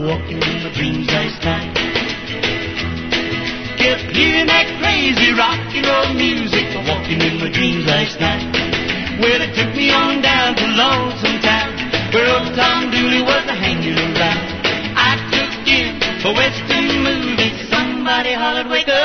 walking in my dreams last night. Kept hearing that crazy rock and roll music, walking in my dreams last night. Well, it took me on down to Lonesome Town, where old Tom Dooley was hanging around. I took in a western movie. Somebody hollered, wake up.